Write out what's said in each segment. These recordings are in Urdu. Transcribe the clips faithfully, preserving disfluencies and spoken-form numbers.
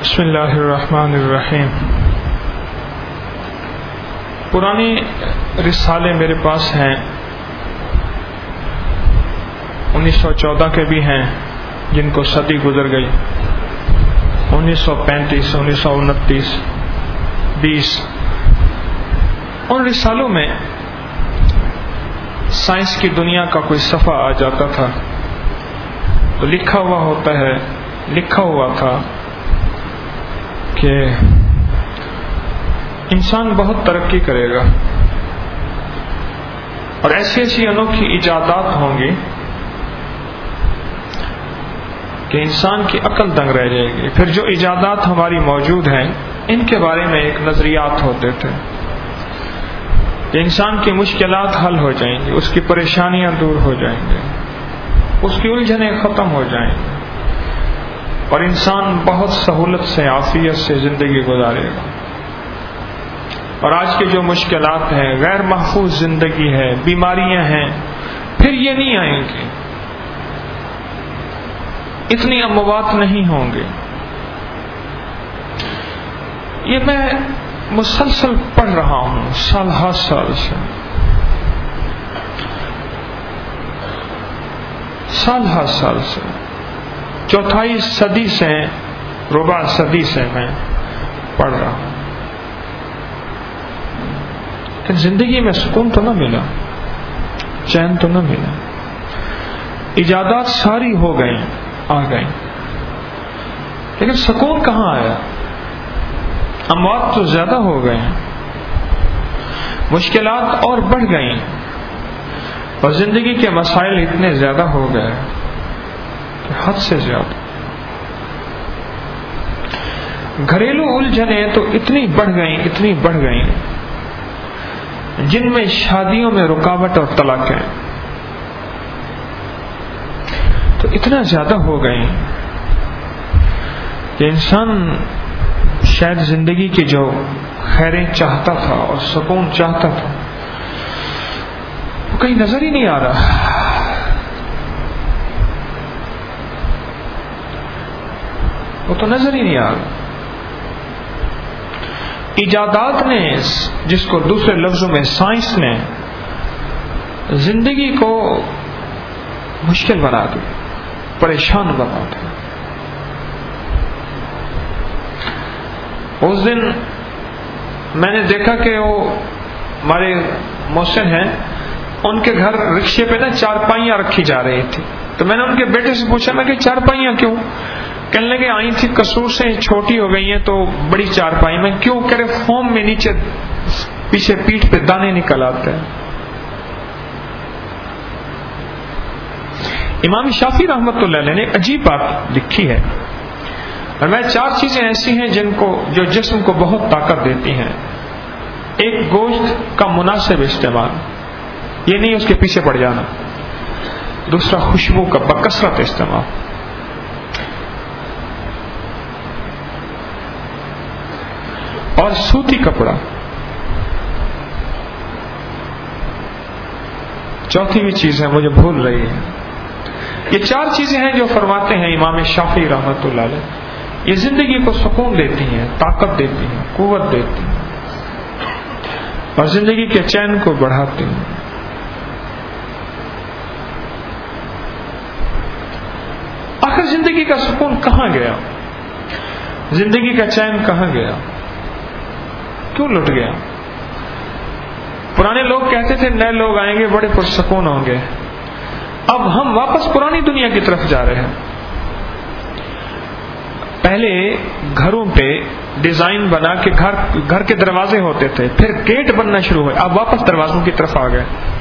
بسم اللہ الرحمن الرحیم. پرانے رسالے میرے پاس ہیں، انیس سو چودہ کے بھی ہیں جن کو صدی گزر گئی، انیس سو پینتیس، انیس سو انتیس، بیس. ان رسالوں میں سائنس کی دنیا کا کوئی صفحہ آ جاتا تھا تو لکھا ہوا ہوتا ہے لکھا ہوا تھا کہ انسان بہت ترقی کرے گا اور ایسی ایسی انوکھی ایجادات ہوں گی کہ انسان کی عقل دنگ رہ جائے گی. پھر جو ایجادات ہماری موجود ہیں ان کے بارے میں ایک نظریات ہوتے تھے کہ انسان کی مشکلات حل ہو جائیں گی، اس کی پریشانیاں دور ہو جائیں گی، اس کی الجھنیں ختم ہو جائیں گی اور انسان بہت سہولت سے، عافیت سے زندگی گزارے گا. اور آج کے جو مشکلات ہیں، غیر محفوظ زندگی ہے، بیماریاں ہیں، پھر یہ نہیں آئیں گی، اتنی اموات نہیں ہوں گے. یہ میں مسلسل پڑھ رہا ہوں سال ہر سال سے سال ہر سال سے چوتھائی صدی سے، ربع صدی سے میں پڑھ رہا ہوں، لیکن زندگی میں سکون تو نہ ملا، چین تو نہ ملا. ایجادات ساری ہو گئی، آ گئی، لیکن سکون کہاں آیا؟ اموات تو زیادہ ہو گئے، مشکلات اور بڑھ گئیں اور زندگی کے مسائل اتنے زیادہ ہو گئے کہ حد سے زیادہ. گھریلو الجھنیں تو اتنی بڑھ گئیں اتنی بڑھ گئیں جن میں شادیوں میں رکاوٹ اور طلاقیں تو اتنا زیادہ ہو گئیں کہ انسان شاید زندگی کی جو خیریں چاہتا تھا اور سکون چاہتا تھا وہ کہیں نظر ہی نہیں آ رہا. وہ تو نظر ہی نہیں آ رہا. ایجادات نے، جس کو دوسرے لفظوں میں سائنس نے، زندگی کو مشکل بنا دی، پریشان بنا دی. اس دن میں نے دیکھا کہ وہ ہمارے محسن ہیں، ان کے گھر رکشے پہ نا چارپائیاں رکھی جا رہی تھی. تو میں نے ان کے بیٹے سے پوچھا میں کہ چارپائیاں کیوں؟ کہنے لگے آئی تھی قصور سے چھوٹی ہو گئی ہیں تو بڑی چارپائی میں. کیوں؟ کہہ رہے فوم میں نیچے پیچھے پیٹھ پہ دانے نکل آتے ہیں. امام شافعی رحمۃ اللہ علیہ نے ایک عجیب بات لکھی ہے، اور میں چار چیزیں ایسی ہیں جن کو جو جسم کو بہت طاقت دیتی ہیں. ایک، گوشت کا مناسب استعمال، یہ نہیں اس کے پیچھے پڑ جانا. دوسرا، خوشبو کا بکثرت استعمال. اور سوتی کپڑا. چوتھی بھی چیز ہے مجھے بھول رہی ہے. یہ چار چیزیں ہیں جو فرماتے ہیں امام شافعی رحمۃ اللہ علیہ، یہ زندگی کو سکون دیتی ہیں، طاقت دیتی ہیں، قوت دیتی ہیں اور زندگی کے چین کو بڑھاتی ہیں. آخر زندگی کا سکون کہاں گیا؟ زندگی کا چین کہاں گیا؟ کیوں لٹ گیا؟ پرانے لوگ کہتے تھے نئے لوگ آئیں گے بڑے پرسکون ہوں گے. اب ہم واپس پرانی دنیا کی طرف جا رہے ہیں. پہلے گھروں پہ ڈیزائن بنا کے گھر گھر کے دروازے ہوتے تھے، پھر گیٹ بننا شروع ہوئے، اب واپس دروازوں کی طرف آ گئے.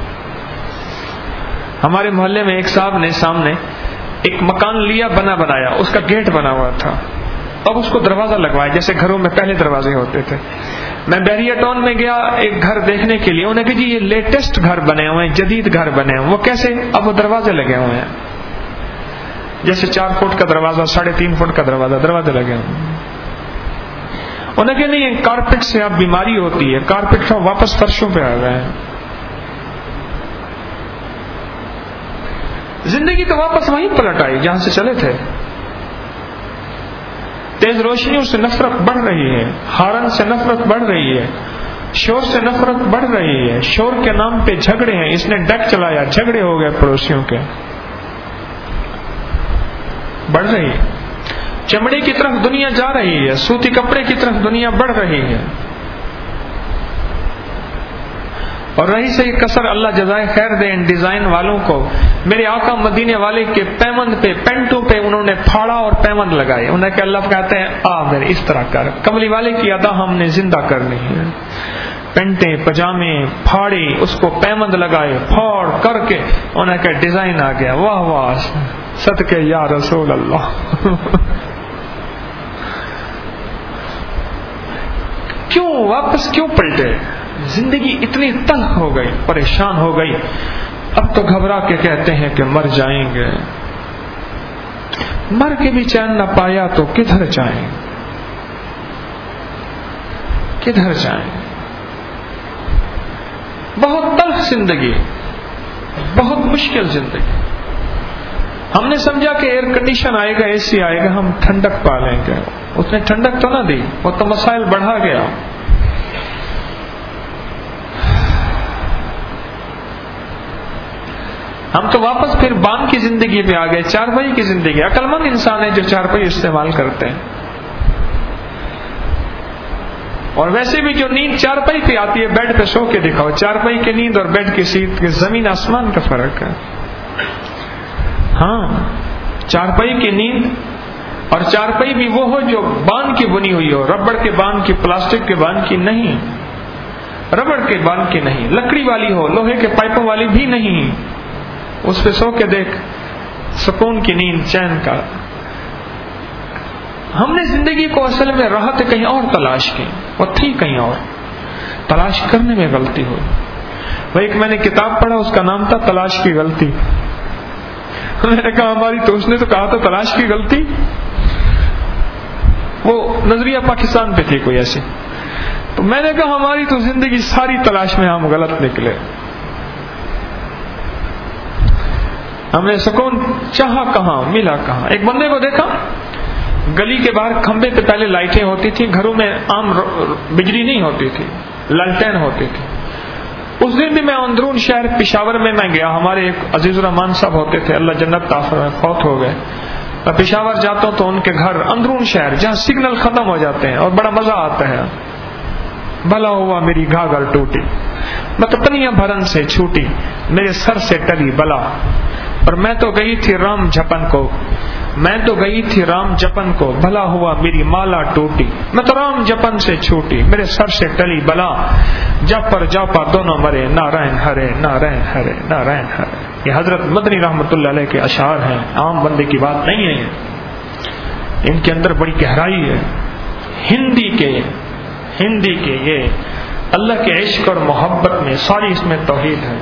ہمارے محلے میں ایک صاحب نے سامنے ایک مکان لیا، بنا بنایا، اس کا گیٹ بنا ہوا تھا، اب اس کو دروازہ لگوایا جیسے گھروں میں پہلے دروازے ہوتے تھے. میں بحریہ ٹاؤن میں گیا ایک گھر دیکھنے کے لیے، انہوں نے کہا جی یہ لیٹسٹ گھر بنے ہوئے ہیں، جدید گھر بنے ہوئے. وہ کیسے؟ اب وہ دروازے لگے ہوئے ہیں، جیسے چار فٹ کا دروازہ، ساڑھے تین فٹ کا دروازہ، دروازے لگے ہوئے ہیں. انہوں نے کہا نہیں، کارپیٹ سے اب بیماری ہوتی ہے، کارپیٹ کا واپس فرشوں پہ آ گئے ہیں. زندگی تو واپس وہیں پلٹ آئی جہاں سے چلے تھے. تیز روشنیوں سے نفرت بڑھ رہی ہے، ہارن سے نفرت بڑھ رہی ہے، شور سے نفرت بڑھ رہی ہے، شور کے نام پہ جھگڑے ہیں، اس نے ڈیک چلایا جھگڑے ہو گئے پڑوسیوں کے، بڑھ رہی ہے۔ چمڑے کی طرف دنیا جا رہی ہے، سوتی کپڑے کی طرف دنیا بڑھ رہی ہے۔ اور رہی سے کسر، اللہ جزائے خیر دے ان ڈیزائن والوں کو، میرے آقا مدینے والے کے پیمند پہ، پینٹوں پہ انہوں نے پھاڑا اور پیمند لگائے، انہیں کہ اللہ کہتے ہیں آ میرے اس طرح کر، کملی والے کی ادا ہم نے زندہ کرنی ہے، پینٹیں پجامے پھاڑی، اس کو پیمند لگائے، پھاڑ کر کے انہیں کہ ڈیزائن آ گیا، واہ واہ صدقے یا رسول اللہ۔ کیوں واپس کیوں پلٹے؟ زندگی اتنی تلخ ہو گئی، پریشان ہو گئی، اب تو گھبرا کے کہتے ہیں کہ مر جائیں گے، مر کے بھی چین نہ پایا تو کدھر جائیں، کدھر جائیں؟ بہت تلخ زندگی، بہت مشکل زندگی۔ ہم نے سمجھا کہ ایئر کنڈیشن آئے گا، اے سی آئے گا، ہم ٹھنڈک پا لیں گے، اس نے ٹھنڈک تو نہ دی، وہ تو مسائل بڑھا گیا۔ ہم تو واپس پھر بان کی زندگی پہ آ گئے، چارپائی کی زندگی۔ عقل مند انسان ہے جو چارپائی استعمال کرتے ہیں، اور ویسے بھی جو نیند چارپائی پہ آتی ہے بیڈ پہ سو کے دکھاؤ، چارپائی کی نیند اور بیڈ کی سیٹ کے زمین آسمان کا فرق ہے۔ ہاں چارپائی کی نیند، اور چارپائی بھی وہ ہو جو بان کی بنی ہوئی ہو، ربڑ کے بان کی، پلاسٹک کے بان کی نہیں، ربڑ کے بان کی نہیں، لکڑی والی ہو، لوہے کے پائپوں والی بھی نہیں، اس پہ سو کے دیکھ سکون کی نیند، چین کا۔ ہم نے زندگی کو اصل میں راحت کہیں اور تلاش کی، وہ تھی کہیں اور، تلاش کرنے میں غلطی ہوئی۔ وہ ایک میں نے کتاب پڑھا، اس کا نام تھا تلاش کی غلطی۔ میں نے کہا ہماری تو اس نے تو کہا تھا تلاش کی غلطی، وہ نظریہ پاکستان پہ تھی کوئی ایسی، تو میں نے کہا ہماری تو زندگی ساری تلاش میں ہم غلط نکلے۔ ہم نے سکون چاہا کہاں، ملا کہاں؟ ایک بندے کو دیکھا گلی کے باہر کھمبے پہ پہلے لائٹیں ہوتی تھی، گھروں میں عام بجلی نہیں ہوتی تھی، لالٹین ہوتی تھی۔ اس دن بھی میں اندرون شہر پشاور میں میں گیا، ہمارے ایک عزیز الرحمان صاحب ہوتے تھے، اللہ جنت عطا فرمائے، فوت ہو گئے۔ میں پشاور جاتا ہوں تو ان کے گھر اندرون شہر جہاں سگنل ختم ہو جاتے ہیں اور بڑا مزہ آتا ہے، بھلا ہوا میری گھاگھر ٹوٹی، متپنیاں بھرن سے چھوٹی، میرے سر سے ٹلی بلا، اور میں تو گئی تھی رام جپن کو، میں تو گئی تھی رام جپن کو، بھلا ہوا میری مالا ٹوٹی، میں تو رام جپن سے چھوٹی، میرے سر سے ٹلی بلا، جب پر جا پا دونوں مرے، نارائن ہرے نارائن ہرے نارائن ہرے۔ یہ حضرت مدنی رحمت اللہ علیہ کے اشعار ہیں، عام بندے کی بات نہیں ہے، ان کے اندر بڑی گہرائی ہے۔ ہندی کے ہندی کے یہ اللہ کے عشق اور محبت میں ساری اس میں توحید ہے۔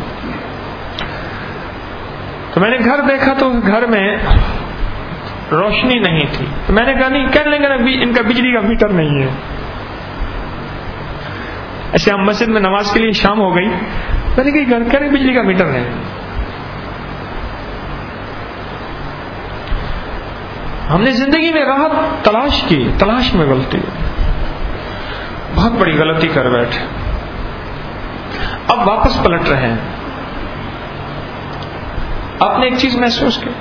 تو میں نے گھر دیکھا تو گھر میں روشنی نہیں تھی، تو میں نے کہا نہیں کہنے لگا ان کا بجلی کا میٹر نہیں ہے۔ ایسے ہم مسجد میں نماز کے لیے شام ہو گئی، میں نے کہا گھر کا بجلی کا میٹر نہیں ہے۔ ہم نے زندگی میں راحت تلاش کی، تلاش میں غلطی، بہت بڑی غلطی کر بیٹھے، اب واپس پلٹ رہے ہیں۔ آپ نے ایک چیز محسوس کی،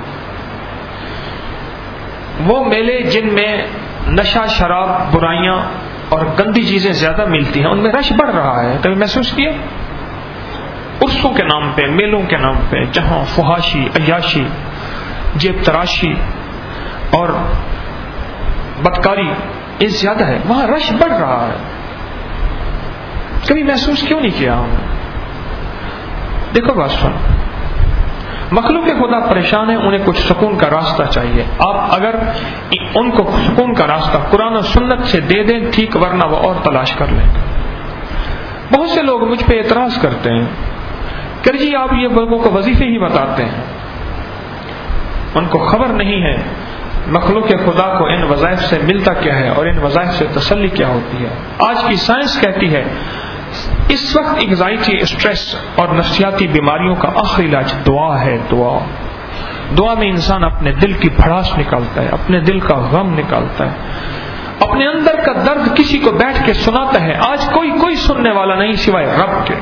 وہ میلے جن میں نشہ، شراب، برائیاں اور گندی چیزیں زیادہ ملتی ہیں، ان میں رش بڑھ رہا ہے، کبھی محسوس کیا؟ عرسوں کے نام پہ، میلوں کے نام پہ، جہاں فحاشی، عیاشی، جیب تراشی اور بدکاری یہ زیادہ ہے، وہاں رش بڑھ رہا ہے، کبھی محسوس کیوں نہیں کیا ہم نے؟ دیکھو بات سن، مخلوق خدا پریشان ہے، انہیں کچھ سکون کا راستہ چاہیے، آپ اگر ان کو سکون کا راستہ قرآن و سنت سے دے دیں ٹھیک، ورنہ وہ اور تلاش کر لیں۔ بہت سے لوگ مجھ پہ اعتراض کرتے ہیں کہ جی آپ یہ لوگوں کو وظیفے ہی بتاتے ہیں، ان کو خبر نہیں ہے مخلوق خدا کو ان وظائف سے ملتا کیا ہے اور ان وظائف سے تسلی کیا ہوتی ہے۔ آج کی سائنس کہتی ہے اس وقت انگزائٹی، اسٹریس اور نفسیاتی بیماریوں کا آخری علاج دعا ہے۔ دعا دعا میں انسان اپنے دل کی بھڑاس نکالتا ہے، اپنے دل کا غم نکالتا ہے۔ اپنے اندر کا درد کسی کو بیٹھ کے سناتا ہے. آج کوئی کوئی سننے والا نہیں سوائے رب کے.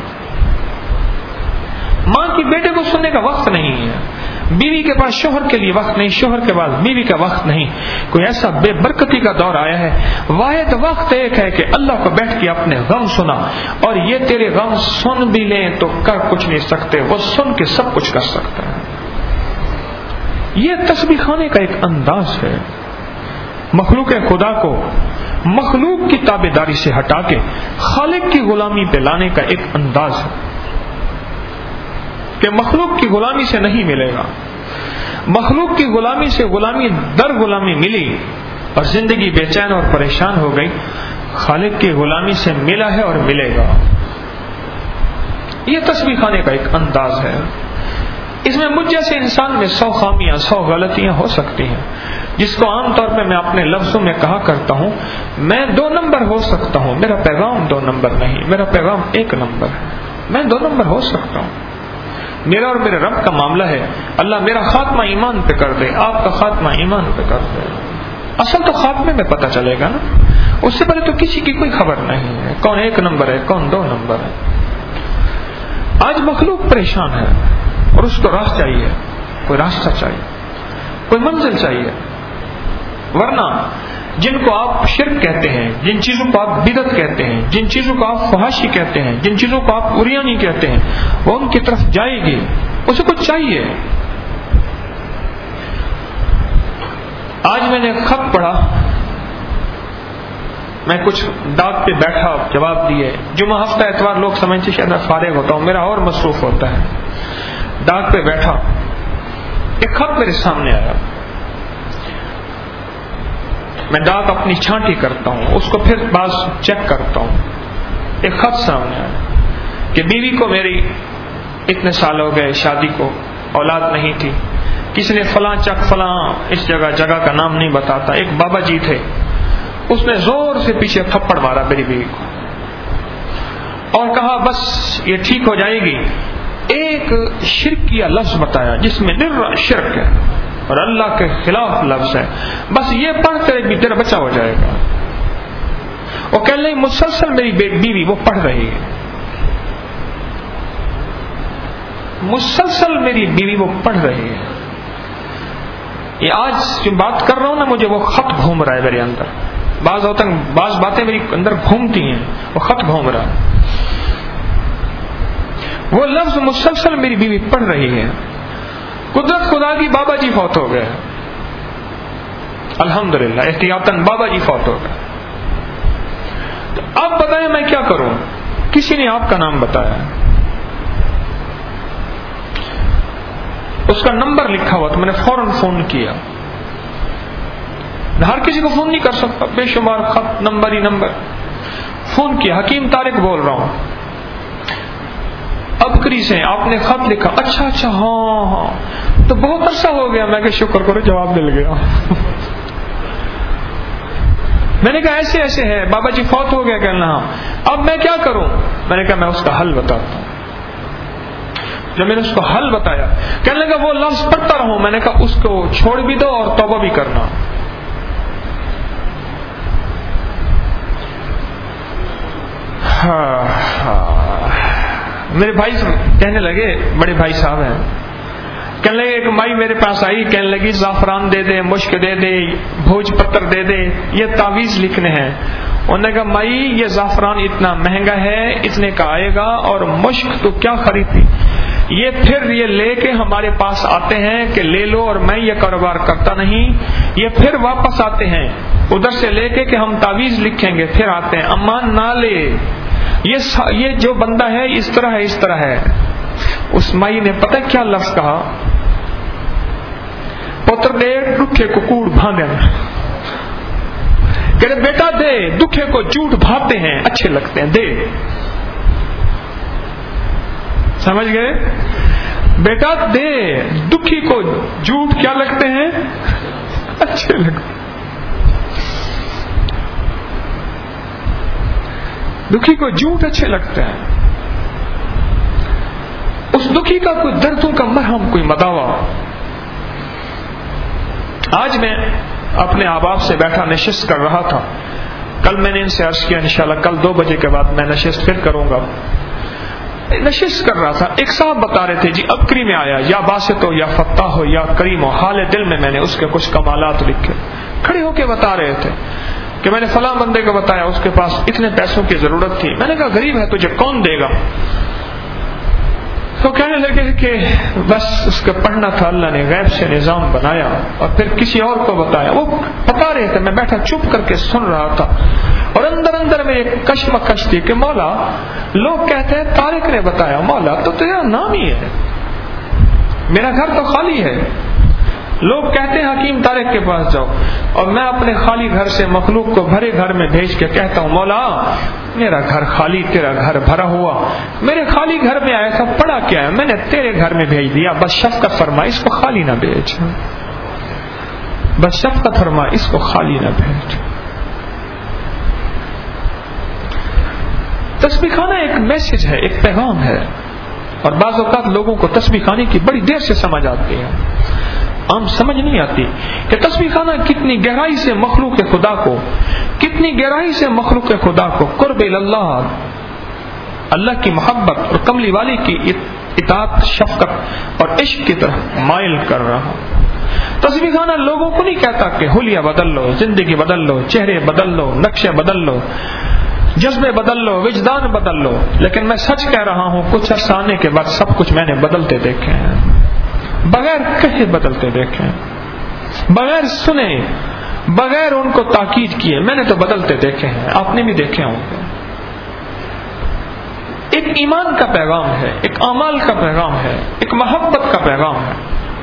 ماں کی بیٹے کو سننے کا وقت نہیں ہے, بیوی کے پاس شوہر کے لیے وقت نہیں, شوہر کے پاس بیوی کا وقت نہیں. کوئی ایسا بے برکتی کا دور آیا ہے, واحد وقت ایک ہے کہ اللہ کو بیٹھ کے اپنے غم سنا, اور یہ تیرے غم سن بھی لیں تو کر کچھ نہیں سکتے, وہ سن کے سب کچھ کر سکتا ہے. یہ تسبیح خانے کا ایک انداز ہے. مخلوق خدا کو مخلوق کی تابعداری سے ہٹا کے خالق کی غلامی پہ لانے کا ایک انداز ہے کہ مخلوق کی غلامی سے نہیں ملے گا. مخلوق کی غلامی سے غلامی در غلامی ملی اور زندگی بے چین اور پریشان ہو گئی. خالق کی غلامی سے ملا ہے اور ملے گا. یہ تسبیح خانے کا ایک انداز ہے. اس میں مجھ جیسے انسان میں سو خامیاں, سو غلطیاں ہو سکتی ہیں, جس کو عام طور پہ میں اپنے لفظوں میں کہا کرتا ہوں, میں دو نمبر ہو سکتا ہوں, میرا پیغام دو نمبر نہیں, میرا پیغام ایک نمبر ہے. میں دو نمبر ہو سکتا ہوں. میرا اور میرے رب کا معاملہ ہے, اللہ میرا خاتمہ ایمان پہ کر دے, آپ کا خاتمہ ایمان پہ کر دے. اصل تو خاتمے میں پتہ چلے گا نا, اس سے پہلے تو کسی کی کوئی خبر نہیں ہے کون ایک نمبر ہے کون دو نمبر ہے. آج مخلوق پریشان ہے اور اس کو راہ چاہیے, کوئی راستہ چاہیے, کوئی منزل چاہیے. ورنہ جن کو آپ شرک کہتے ہیں, جن چیزوں کو آپ بدعت کہتے ہیں, جن چیزوں کو آپ فحاشی کہتے ہیں, جن چیزوں کو آپ عریانی کہتے ہیں, وہ ان کی طرف جائے گی. اسے کچھ چاہیے. آج میں نے خط پڑھا, میں کچھ ڈاک پہ بیٹھا, جواب دیے. جمعہ ہفتہ اتوار لوگ سمجھتے شاید میں فارغ ہوتا ہوں, میرا اور مصروف ہوتا ہے. ڈاک پہ بیٹھا, ایک خط میرے سامنے آیا. میں ڈاک اپنی چھانٹی کرتا ہوں, اس کو پھر بعض چیک کرتا ہوں. ایک خط سامنے آیا کہ بیوی کو میری اتنے سال ہو گئے شادی کو, اولاد نہیں تھی. کسی نے فلاں چک فلاں اس جگہ جگہ کا نام نہیں بتاتا, ایک بابا جی تھے, اس نے زور سے پیچھے تھپڑ مارا میری بیوی کو اور کہا بس یہ ٹھیک ہو جائے گی. ایک شرکیہ لفظ بتایا جس میں نر شرک ہے اور اللہ کے خلاف لفظ ہے, بس یہ پڑھ کر بھی تیرا بچہ ہو جائے گا. وہ کہنے لگی مسلسل میری بیوی وہ پڑھ رہی ہے, مسلسل میری بیوی وہ پڑھ رہی ہے. یہ آج جو بات کر رہا ہوں نا, مجھے وہ خط گھوم رہا ہے میرے اندر. بعض ہوتا بعض باتیں میری اندر گھومتی ہیں, وہ خط گھوم رہا ہے. وہ لفظ مسلسل میری بیوی پڑھ رہی ہے. قدرت خدا کی بابا جی فوت ہو گئے, الحمدللہ احتیاطاً بابا جی فوت ہو گئے. تو اب بتائیں میں کیا کروں؟ کسی نے آپ کا نام بتایا, اس کا نمبر لکھا ہوا, تو میں نے فوراً فون کیا. ہر کسی کو فون نہیں کر سکتا, بے شمار خط نمبر ہی نمبر. فون کیا, حکیم طارق بول رہا ہوں ابکری سے, آپ نے خط لکھا. اچھا اچھا ہاں ہاں, تو بہت عرصہ ہو گیا. میں کہ شکر کرو جواب مل گیا. میں نے کہا ایسے ایسے ہے, بابا جی فوت ہو گیا. کہنا اب میں کیا کروں؟ میں نے کہا میں اس کا حل بتاتا ہوں. جب میں نے اس کو حل بتایا, کہنے لگا وہ لفظ پڑھتا رہوں. میں نے کہا اس کو چھوڑ بھی دو اور توبہ بھی کرنا. ہاں ہاں میرے بھائی کہنے لگے, بڑے بھائی صاحب ہیں, کہنے لگے ایک مائی میرے پاس آئی, کہنے لگی زعفران دے دے, مشک دے دے, بھوج پتر دے دے, یہ تعویذ لکھنے ہیں. انہوں نے کہا مائی یہ زعفران اتنا مہنگا ہے, اتنے کا آئے گا, اور مشک تو کیا خریدتی. یہ پھر یہ لے کے ہمارے پاس آتے ہیں کہ لے لو, اور میں یہ کاروبار کرتا نہیں. یہ پھر واپس آتے ہیں ادھر سے لے کے کہ ہم تعویذ لکھیں گے, پھر آتے ہیں امان نہ لے, یہ یہ جو بندہ ہے اس طرح ہے اس طرح ہے. اس مائی نے پتہ کیا لفظ کہا, پتر دے دکھے کو کوڑ بھاندے. کہ بیٹا دے, دکھے کو جھوٹ بھاتے ہیں, اچھے لگتے ہیں, دے. سمجھ گئے؟ بیٹا دے, دکھی کو جھوٹ کیا لگتے ہیں, اچھے لگتے ہیں. دکھی کو جھوٹ اچھے لگتے ہیں. اس دکھی کا کوئی دردوں کا مرہم, کوئی مداوا. آج میں اپنے احباب سے بیٹھا نشست کر رہا تھا, کل میں نے ان سے عرض کیا انشاءاللہ کل دو بجے کے بعد میں نشست پھر کروں گا. نشست کر رہا تھا, ایک صاحب بتا رہے تھے جی ابکری میں آیا یا باسط ہو یا فتح ہو یا کریم ہو, حال دل میں میں نے اس کے کچھ کمالات لکھے. کھڑے ہو کے بتا رہے تھے کہ میں نے فلاں بندے کو بتایا اس کے پاس اتنے پیسوں کی ضرورت تھی. میں نے کہا غریب ہے تجھے کون دے گا؟ تو کہنے لگے کہ بس اس کا پڑھنا تھا, اللہ نے غیب سے نظام بنایا اور پھر کسی اور کو بتایا. وہ بتا رہے تھے, میں بیٹھا چپ کر کے سن رہا تھا اور اندر اندر میرے کشمکش تھی کہ مولا لوگ کہتے ہیں طارق نے بتایا. مولا تو تیرا نام ہی ہے, میرا گھر تو خالی ہے. لوگ کہتے ہیں حکیم طارق کے پاس جاؤ, اور میں اپنے خالی گھر سے مخلوق کو بھرے گھر میں بھیج کے کہتا ہوں مولا میرا گھر خالی تیرا گھر بھرا ہوا. میرے خالی گھر میں آیا تھا, پڑا کیا ہے, میں نے تیرے گھر میں بھیج دیا. بس شفقت فرما اس کو خالی نہ بھیج, بس شفقت فرما اس کو خالی نہ بھیج. تسبیح خانہ ایک میسج ہے, ایک پیغام ہے, اور بعض اوقات لوگوں کو تسبیح خانے کی بڑی دیر سے سمجھ آتی ہے. عام سمجھ نہیں آتی کہ تسبیح خانہ کتنی گہرائی سے مخلوق خدا کو کتنی گہرائی سے مخلوق خدا کو قرب اللہ, اللہ کی محبت اور کملی والی کی اطاعت, شفقت اور عشق کی طرف مائل کر رہا. تسبیح خانہ لوگوں کو نہیں کہتا کہ حلیہ بدل لو, زندگی بدل لو, چہرے بدل لو, نقشے بدل لو, جذبے بدل لو, وجدان بدل لو. لیکن میں سچ کہہ رہا ہوں کچھ عرصہ آنے کے بعد سب کچھ میں نے بدلتے دیکھے ہیں, بغیر کہے بدلتے دیکھے, بغیر سنے, بغیر ان کو تاکید کیے میں نے تو بدلتے دیکھے ہیں. آپ نے بھی دیکھے ہوں گے. ایک ایمان کا پیغام ہے, ایک اعمال کا پیغام ہے, ایک محبت کا پیغام ہے,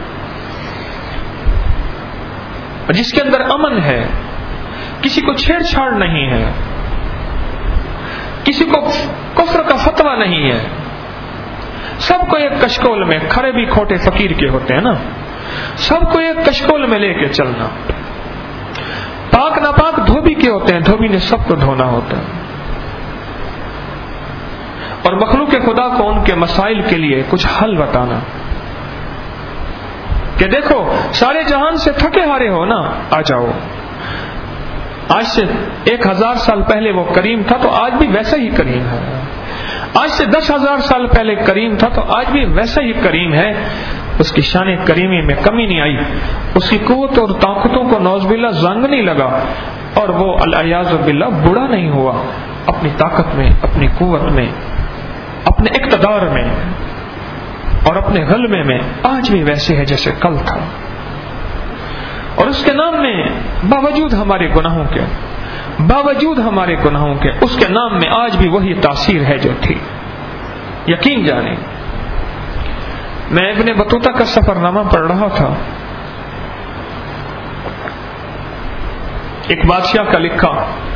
جس کے اندر امن ہے, کسی کو چھیڑ چھاڑ نہیں ہے, کسی کو کفر کا فتویٰ نہیں ہے. سب کو ایک کشکول میں, کھڑے بھی کھوٹے فقیر کے ہوتے ہیں نا, سب کو ایک کشکول میں لے کے چلنا. پاک ناپاک دھوبی کے ہوتے ہیں, دھوبی نے سب کو دھونا ہوتا ہے. اور مخلوق خدا کو ان کے مسائل کے لیے کچھ حل بتانا کہ دیکھو سارے جہان سے تھکے ہارے ہو نا, آ جاؤ. آج سے ایک ہزار سال پہلے وہ کریم تھا تو آج بھی ویسا ہی کریم ہے. آج سے دس ہزار سال پہلے کریم تھا تو آج بھی ویسا ہی کریم ہے. اس کی شان کریمی میں کمی نہیں آئی, اس کی قوت اور طاقتوں کو نعوذ باللہ زنگ نہیں لگا, اور وہ الیاذ باللہ بڑا نہیں ہوا. اپنی طاقت میں, اپنی قوت میں, اپنے اقتدار میں اور اپنے غلبے میں آج بھی ویسے ہے جیسے کل تھا. اور اس کے نام میں باوجود ہمارے گناہوں کے باوجود ہمارے گناہوں کے اس کے نام میں آج بھی وہی تاثیر ہے جو تھی. یقین جانے میں ابن بطوطہ کا سفر نامہ پڑھ رہا تھا, ایک بادشاہ کا لکھا.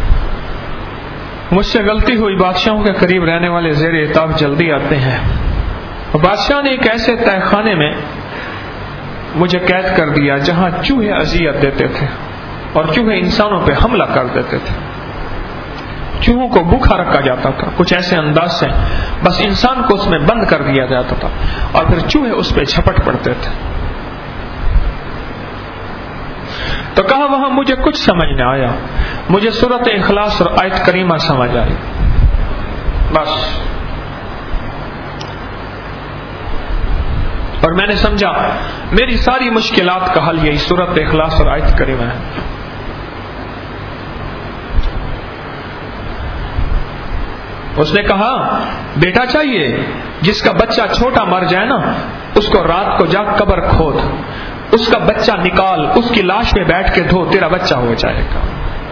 مجھ سے غلطی ہوئی, بادشاہوں کے قریب رہنے والے زیر عتاب جلدی آتے ہیں. اور بادشاہ نے ایک ایسے تہہ خانے میں مجھے قید کر دیا جہاں چوہے اذیت دیتے تھے اور چوہے انسانوں پہ حملہ کر دیتے تھے. چوہوں کو بھوکا رکھا جاتا تھا کچھ ایسے انداز سے, بس انسان کو اس میں بند کر دیا جاتا تھا اور پھر چوہے اس پہ جھپٹ پڑتے تھے. تو کہا وہاں مجھے کچھ سمجھ نہ آیا, مجھے سورۃ اخلاص اور آیت کریمہ سمجھ آئی بس. اور میں نے سمجھا میری ساری مشکلات کا حل یہی سورۃ اخلاص اور آیت کریمہ ہے. اس نے کہا بیٹا چاہیے جس کا بچہ چھوٹا مر جائے نا, اس کو رات کو جا قبر کھود, اس کا بچہ نکال, اس کی لاش پہ بیٹھ کے دھو, تیرا بچہ ہو جائے گا.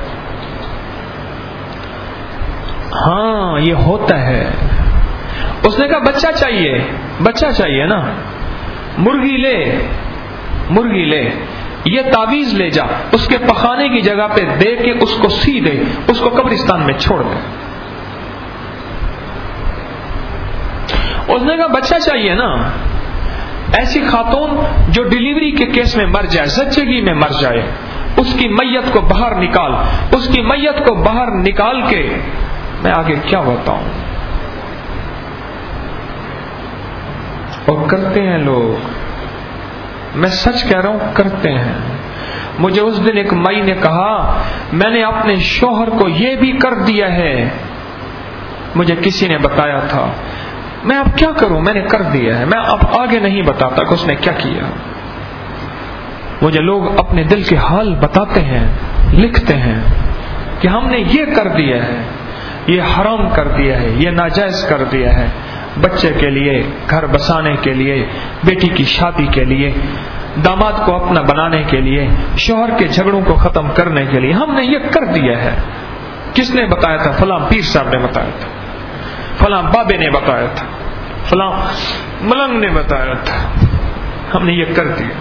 ہاں یہ ہوتا ہے. اس نے کہا بچہ چاہیے, بچہ چاہیے نا, مرغی لے, مرغی لے, یہ تعویذ لے جا, اس کے پخانے کی جگہ پہ دے کے اس کو سی دے, اس کو قبرستان میں چھوڑ دے. اس نے کہا بچہ چاہیے نا, ایسی خاتون جو ڈیلیوری کے کیس میں مر جائے, زچگی میں مر جائے, اس کی میت کو باہر نکال, اس کی میت کو باہر نکال کے میں آگے کیا بتاؤں. اور کرتے ہیں لوگ, میں سچ کہہ رہا ہوں کرتے ہیں. مجھے اس دن ایک مائی نے کہا میں نے اپنے شوہر کو یہ بھی کر دیا ہے، مجھے کسی نے بتایا تھا، میں اب کیا کروں، میں نے کر دیا ہے، میں اب آگے نہیں بتاتا کہ اس نے کیا کیا۔ مجھے لوگ اپنے دل کے حال بتاتے ہیں، لکھتے ہیں کہ ہم نے یہ کر دیا ہے، یہ حرام کر دیا ہے، یہ ناجائز کر دیا ہے، بچے کے لیے، گھر بسانے کے لیے، بیٹی کی شادی کے لیے، داماد کو اپنا بنانے کے لیے، شوہر کے جھگڑوں کو ختم کرنے کے لیے ہم نے یہ کر دیا ہے۔ کس نے بتایا تھا؟ فلاں پیر صاحب نے بتایا تھا، فلاں بابے نے بتایا تھا، فلاں ملنگ نے بتایا تھا، ہم نے یہ کر دیا۔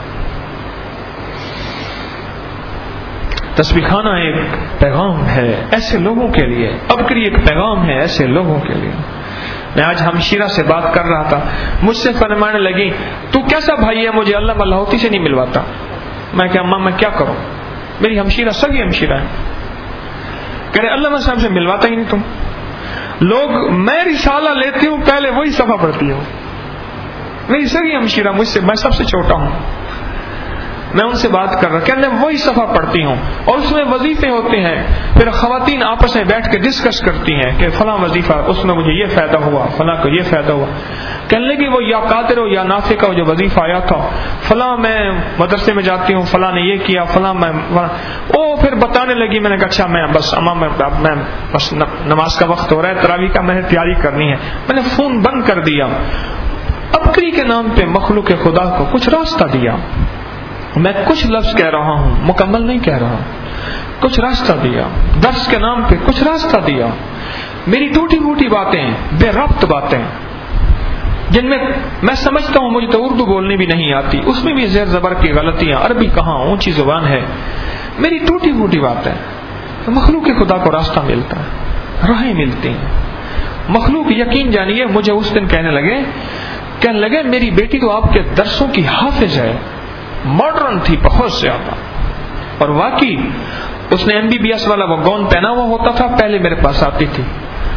تسبیح خانہ ایک پیغام ہے ایسے لوگوں کے لیے، ابکری ایک پیغام ہے ایسے لوگوں کے لیے۔ میں آج ہمشیرہ سے بات کر رہا تھا، مجھ سے فرمانے لگی تو کیسا بھائی ہے، مجھے اللہ ملاوتی سے نہیں ملواتا۔ میں کہ اماں میں کیا کروں، میری ہمشیرہ سگی ہمشیرہ ہے۔ کہہ رہے علامہ صاحب سے ملواتا ہی نہیں تم۔ لوگ میں رسالہ لیتی ہوں پہلے وہی صفحہ پڑھتی ہوں، میری سگی ہمشیرہ مجھ سے، میں سب سے چھوٹا ہوں، میں ان سے بات کر رہا کہنے وہی صفحہ پڑھتی ہوں، اور اس میں وظیفے ہوتے ہیں، پھر خواتین آپس میں بیٹھ کے ڈسکس کرتی ہیں کہ فلاں وظیفہ اس میں مجھے یہ فائدہ ہوا، فلاں کو یہ فائدہ ہوا، کہنے لگی وہ یا قادر ہو یا نافع کا جو وظیفہ آیا تھا، فلاں میں مدرسے میں جاتی ہوں، فلاں نے یہ کیا، فلاں میں وہ پھر بتانے لگی۔ میں نے کہا اچھا میں بس اماں میں میں بس نماز کا وقت ہو رہا ہے، تراویح کا میں نے تیاری کرنی ہے، میں نے فون بند کر دیا۔ ابکری کے نام پہ مخلوق خدا کو کچھ راستہ دیا، میں کچھ لفظ کہہ رہا ہوں، مکمل نہیں کہہ رہا، کچھ راستہ دیا، درس کے نام پہ کچھ راستہ دیا، میری ٹوٹی پھوٹی باتیں، بے ربط باتیں جن میں میں سمجھتا ہوں مجھے تو اردو بولنی بھی نہیں آتی، اس میں بھی زیر زبر کی غلطیاں، عربی کہاں اونچی زبان ہے، میری ٹوٹی پھوٹی باتیں، مخلوق خدا کو راستہ ملتا ہے، راہیں ملتی ہیں۔ مخلوق یقین جانیے مجھے اس دن کہنے لگے کہنے لگے میری بیٹی تو آپ کے درسوں کی حافظ ہے، ماڈرن تھی بہت زیادہ، اور واقعی اس نے ایم بی بی ایس والا وہ گون پہنا ہوا ہوتا تھا، پہلے میرے پاس آتی تھی،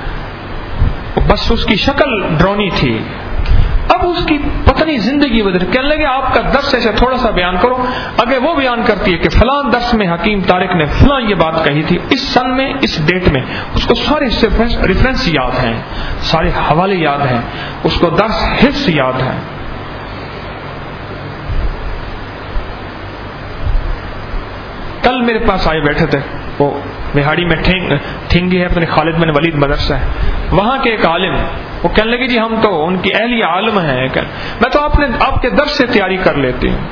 بس اس کی شکل ڈرونی تھی، اب اس کی پتنی زندگی بدل، کہنے لگے آپ کا درس ایسے تھوڑا سا بیان کرو، اگر وہ بیان کرتی ہے کہ فلاں درس میں حکیم طارق نے فلاں یہ بات کہی تھی، اس سن میں اس ڈیٹ میں، اس کو سارے ریفرنس یاد ہیں، سارے حوالے یاد ہیں، اس کو درس حفظ یاد ہے۔ کل میرے پاس آئے بیٹھے تھے، وہ بہاڑی میں ٹھنگی ہے، اپنے خالد بن ولید مدرسہ ہے، وہاں کے ایک عالم، وہ کہنے لگے جی ہم تو ان کی اہلیہ عالم ہیں، میں تو آپ نے آپ کے درس سے تیاری کر لیتی ہوں۔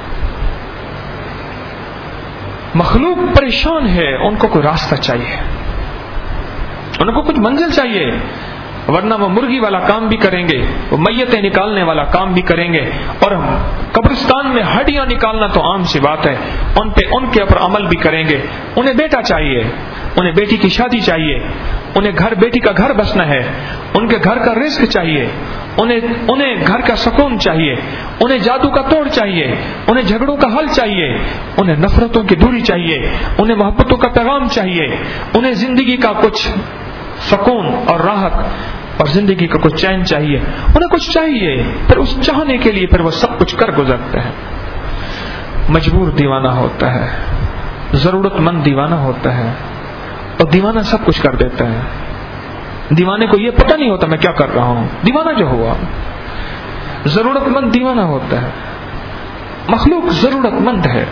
مخلوق پریشان ہے، ان کو کوئی راستہ چاہیے، ان کو کچھ منزل چاہیے، ورنہ وہ مرغی والا کام بھی کریں گے، وہ میتیں نکالنے والا کام بھی کریں گے، اور قبرستان میں ہڈیاں نکالنا تو عام سی بات ہے، ان پہ ان کے اوپر عمل بھی کریں گے۔ انہیں بیٹا چاہیے، انہیں بیٹی کی شادی چاہیے، انہیں گھر بیٹی کا گھر بسنا ہے، ان کے گھر کا رزق چاہیے، انہیں انہیں گھر کا سکون چاہیے، انہیں جادو کا توڑ چاہیے، انہیں جھگڑوں کا حل چاہیے، انہیں نفرتوں کی دوری چاہیے، انہیں محبتوں کا پیغام چاہیے، انہیں زندگی کا کچھ سکون اور راحت اور زندگی کا کچھ چین چاہیے، انہیں کچھ چاہیے، پھر اس چاہنے کے لیے پھر وہ سب کچھ کر گزرتے ہیں۔ مجبور دیوانہ ہوتا ہے، ضرورت مند دیوانہ ہوتا ہے، اور دیوانہ سب کچھ کر دیتا ہے۔ دیوانے کو یہ پتہ نہیں ہوتا میں کیا کر رہا ہوں، دیوانہ جو ہوا۔ ضرورت مند دیوانہ ہوتا ہے، مخلوق ضرورت مند ہے،